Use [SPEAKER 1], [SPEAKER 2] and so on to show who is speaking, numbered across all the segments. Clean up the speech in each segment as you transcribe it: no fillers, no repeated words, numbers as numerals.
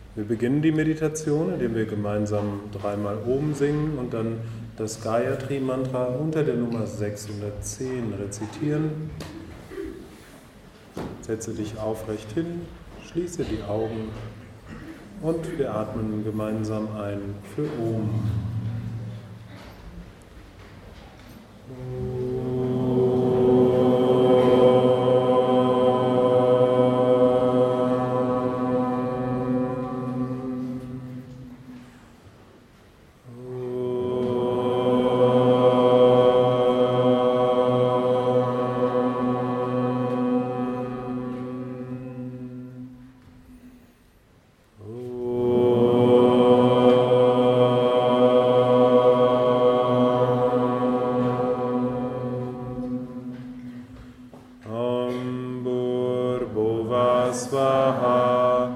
[SPEAKER 1] Wir beginnen die Meditation, indem wir gemeinsam dreimal Om singen und dann das Gayatri-Mantra unter der Nummer 610 rezitieren. Setze dich aufrecht hin, schließe die Augen und wir atmen gemeinsam ein für Om. Svaha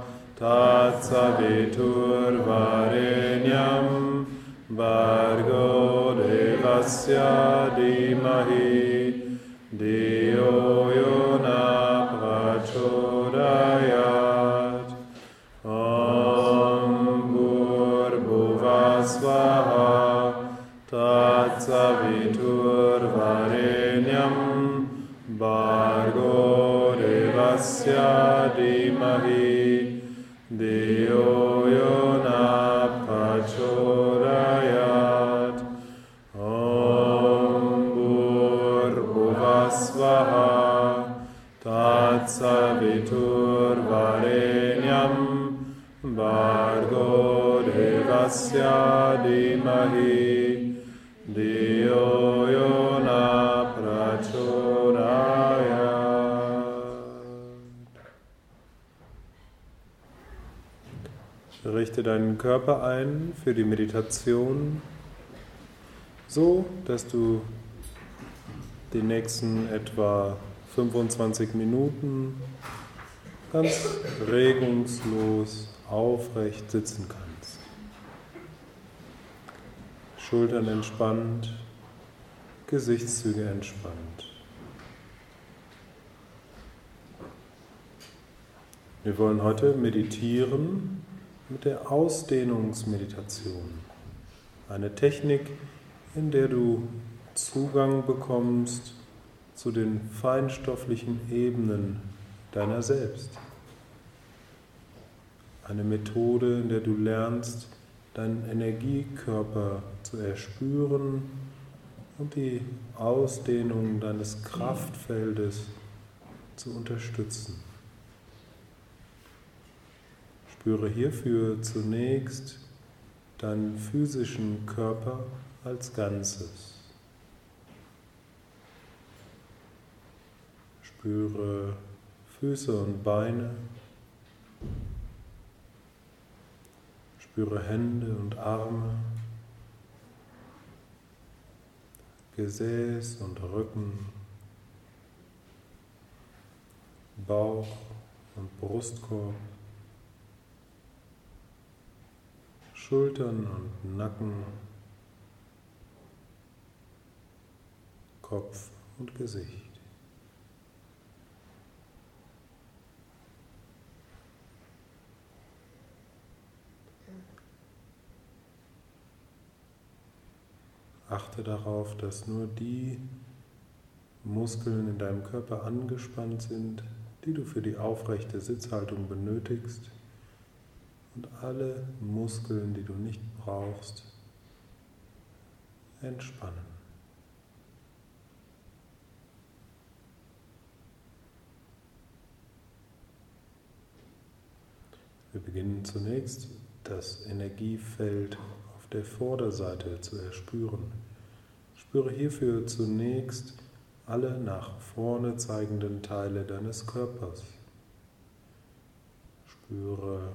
[SPEAKER 1] Tatsaviturvarenyam Bhargo Devasya Dhimahi Dhiyo Yona Prachodayat Om Bhurбhuvah Svaha Tatsaviturvarenyam Bhargo Devasya Dhimahi Dhiyo Yona Prachodayat Om Bhurбhuvah Svaha Tatsaviturvarenyam Bhargo Devasya Dhimahi Dhiyo Yona Prachodayat. Richte deinen Körper ein für die Meditation, so dass du die nächsten etwa 25 Minuten ganz regungslos aufrecht sitzen kannst. Schultern entspannt, Gesichtszüge entspannt. Wir wollen heute meditieren mit der Ausdehnungsmeditation. Eine Technik, in der du Zugang bekommst zu den feinstofflichen Ebenen deiner selbst. Eine Methode, in der du lernst, deinen Energiekörper zu erspüren und die Ausdehnung deines Kraftfeldes zu unterstützen. Spüre hierfür zunächst deinen physischen Körper als Ganzes. Spüre Füße und Beine. Spüre Hände und Arme, Gesäß und Rücken, Bauch und Brustkorb, Schultern und Nacken, Kopf und Gesicht. Achte darauf, dass nur die Muskeln in deinem Körper angespannt sind, die du für die aufrechte Sitzhaltung benötigst, und alle Muskeln, die du nicht brauchst, entspannen. Wir beginnen zunächst, das Energiefeld auf der Vorderseite zu erspüren. Spüre hierfür zunächst alle nach vorne zeigenden Teile deines Körpers. Spüre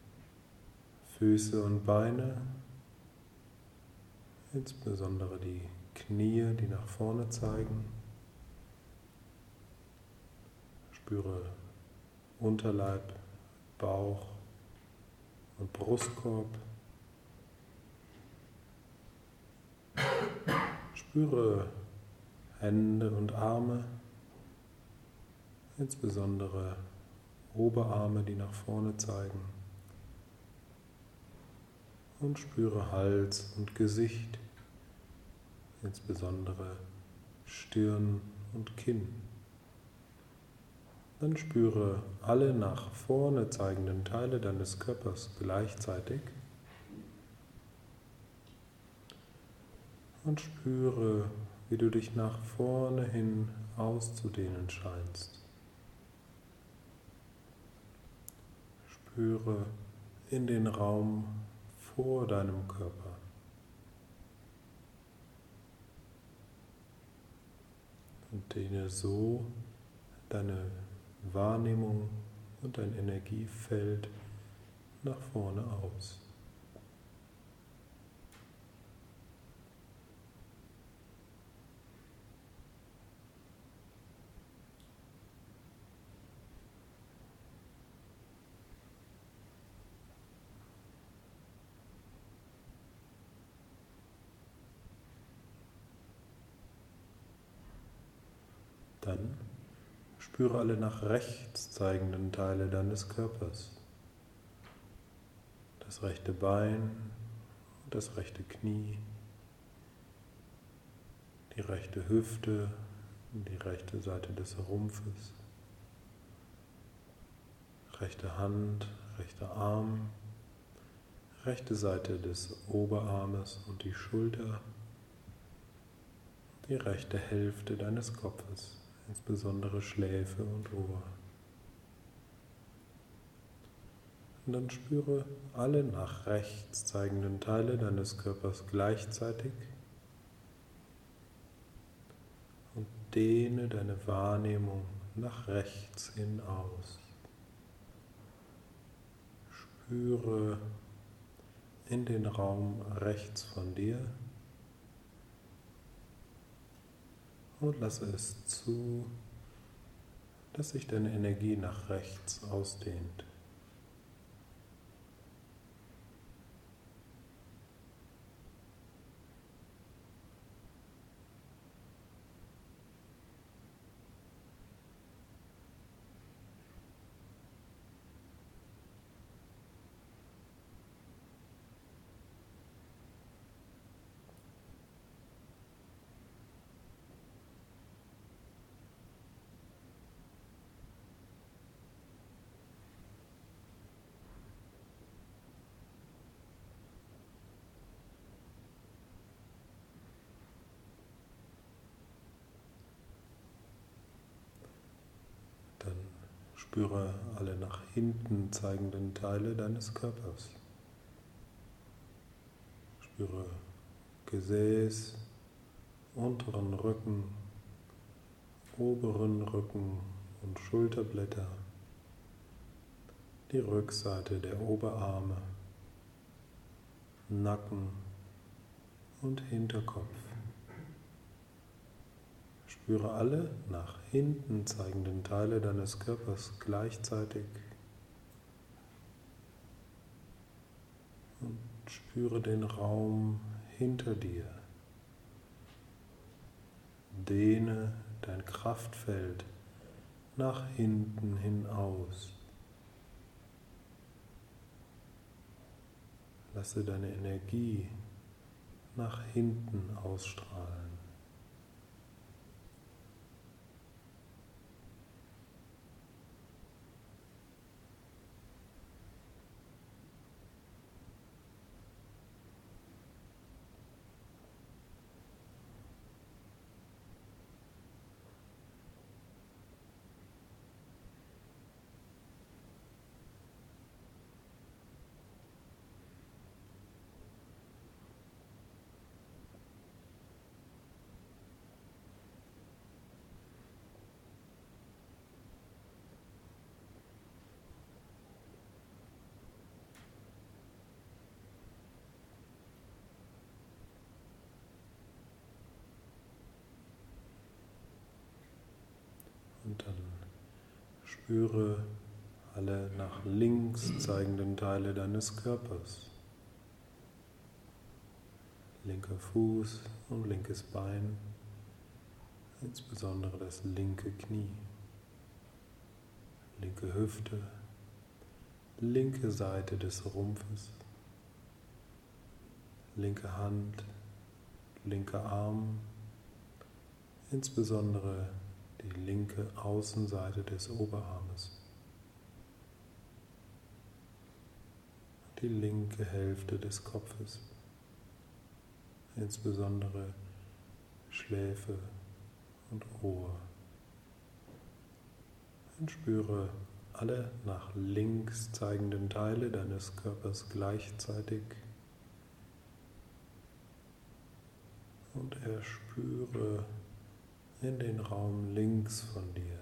[SPEAKER 1] Füße und Beine, insbesondere die Knie, die nach vorne zeigen. Spüre Unterleib, Bauch und Brustkorb. Spüre Hände und Arme, insbesondere Oberarme, die nach vorne zeigen. und spüre Hals und Gesicht, insbesondere Stirn und Kinn. Dann spüre alle nach vorne zeigenden Teile deines Körpers gleichzeitig und spüre, wie du dich nach vorne hin auszudehnen scheinst. Spüre in den Raum vor deinem Körper. Und dehne so deine Wahrnehmung und dein Energiefeld nach vorne aus. Dann spüre alle nach rechts zeigenden Teile deines Körpers. Das rechte Bein und das rechte Knie, die rechte Hüfte und die rechte Seite des Rumpfes, rechte Hand, rechter Arm, rechte Seite des Oberarmes und die Schulter, die rechte Hälfte deines Kopfes, insbesondere Schläfe und Ohr. Und dann spüre alle nach rechts zeigenden Teile deines Körpers gleichzeitig und dehne deine Wahrnehmung nach rechts hin aus. Spüre in den Raum rechts von dir und lasse es zu, dass sich deine Energie nach rechts ausdehnt. Dann spüre alle nach hinten zeigenden Teile deines Körpers. Spüre Gesäß, unteren Rücken, oberen Rücken und Schulterblätter, die Rückseite der Oberarme, Nacken und Hinterkopf. Spüre alle nach hinten zeigenden Teile deines Körpers gleichzeitig und spüre den Raum hinter dir. Dehne dein Kraftfeld nach hinten hin aus. Lasse deine Energie nach hinten ausstrahlen. Und dann spüre alle nach links zeigenden Teile deines Körpers. Linker Fuß und linkes Bein, insbesondere das linke Knie, linke Hüfte, linke Seite des Rumpfes, linke Hand, linker Arm, insbesondere die linke Außenseite des Oberarmes, die linke Hälfte des Kopfes, insbesondere Schläfe und Ohr. Und spüre alle nach links zeigenden Teile deines Körpers gleichzeitig und erspüre in den Raum links von dir.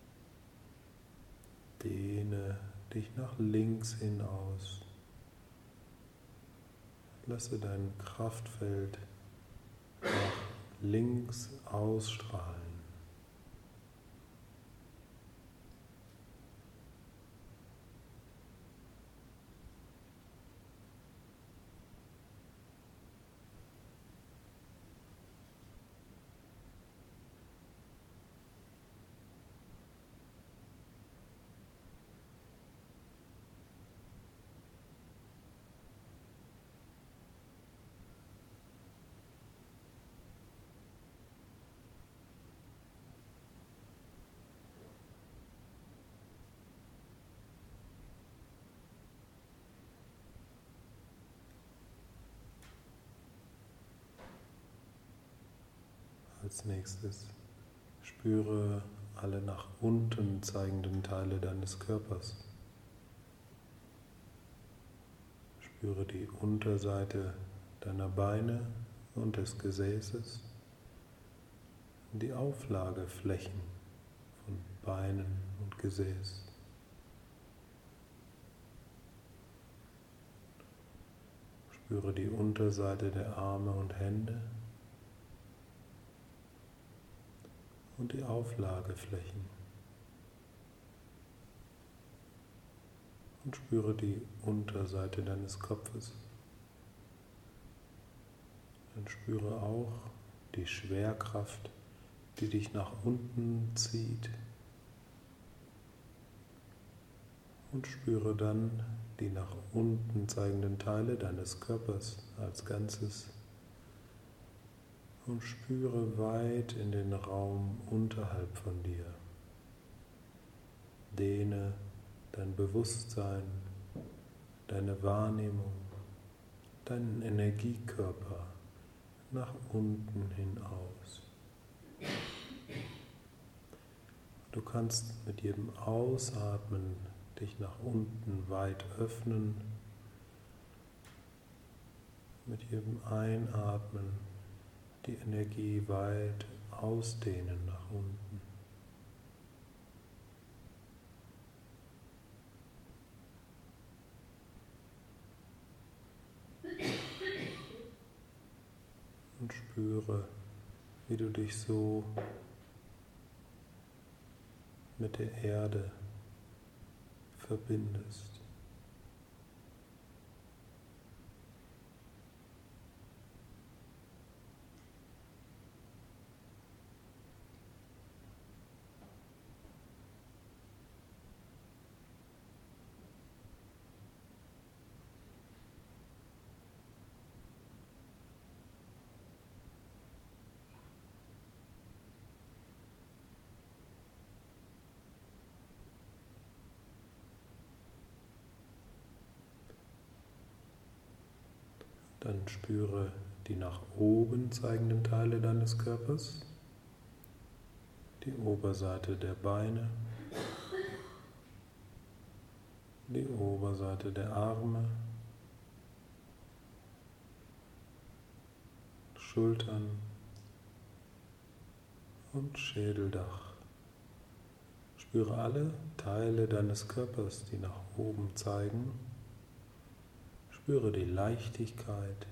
[SPEAKER 1] Dehne dich nach links hin aus. Lasse dein Kraftfeld nach links ausstrahlen. Als nächstes spüre alle nach unten zeigenden Teile deines Körpers. Spüre die Unterseite deiner Beine und des Gesäßes, die Auflageflächen von Beinen und Gesäß. Spüre die Unterseite der Arme und Hände und die Auflageflächen. Und spüre die Unterseite deines Kopfes. Dann spüre auch die Schwerkraft, die dich nach unten zieht. Und spüre dann die nach unten zeigenden Teile deines Körpers als Ganzes. Und spüre weit in den Raum unterhalb von dir. Dehne dein Bewusstsein, deine Wahrnehmung, deinen Energiekörper nach unten hin aus. Du kannst mit jedem Ausatmen dich nach unten weit öffnen, mit jedem Einatmen die Energie weit ausdehnen nach unten. Und spüre, wie du dich so mit der Erde verbindest. Dann spüre die nach oben zeigenden Teile deines Körpers, die Oberseite der Beine, die Oberseite der Arme, Schultern und Schädeldach. Spüre alle Teile deines Körpers, die nach oben zeigen. Spüre die Leichtigkeit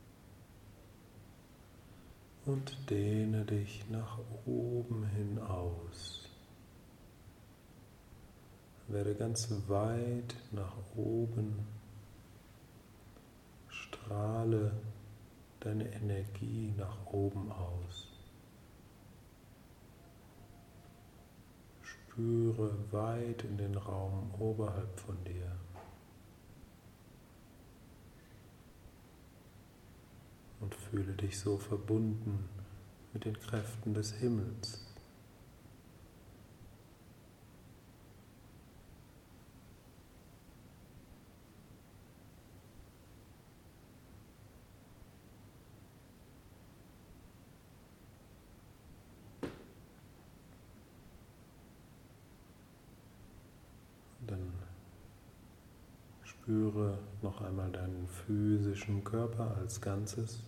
[SPEAKER 1] und dehne dich nach oben hin aus. Werde ganz weit nach oben, strahle deine Energie nach oben aus. Spüre weit in den Raum oberhalb von dir. fühle dich so verbunden mit den Kräften des Himmels. Dann spüre noch einmal deinen physischen Körper als Ganzes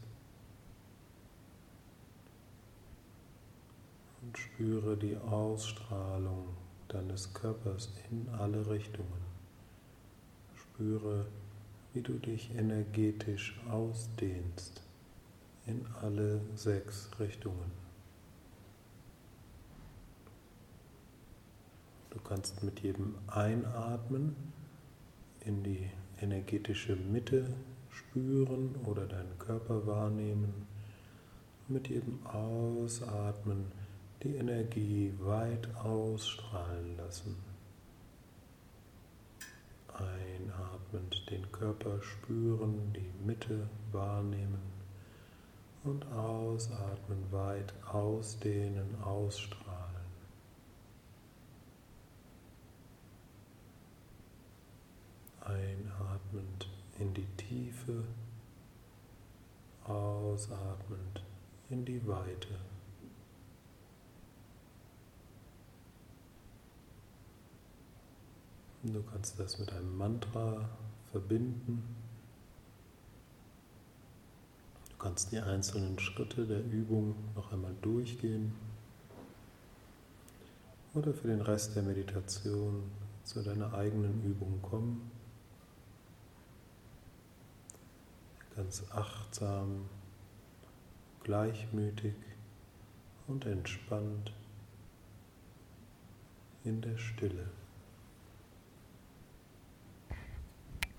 [SPEAKER 1] und spüre die Ausstrahlung deines Körpers in alle Richtungen. Spüre, wie du dich energetisch ausdehnst in alle 6 Richtungen. Du kannst mit jedem Einatmen in die energetische Mitte spüren oder deinen Körper wahrnehmen. Mit jedem Ausatmen die Energie weit ausstrahlen lassen. Einatmend den Körper spüren, die Mitte wahrnehmen und ausatmen, weit ausdehnen, ausstrahlen. Einatmend in die Tiefe, ausatmend in die Weite. Du kannst das mit einem Mantra verbinden. Du kannst die einzelnen Schritte der Übung noch einmal durchgehen oder für den Rest der Meditation zu deiner eigenen Übung kommen. Ganz achtsam, gleichmütig und entspannt in der Stille.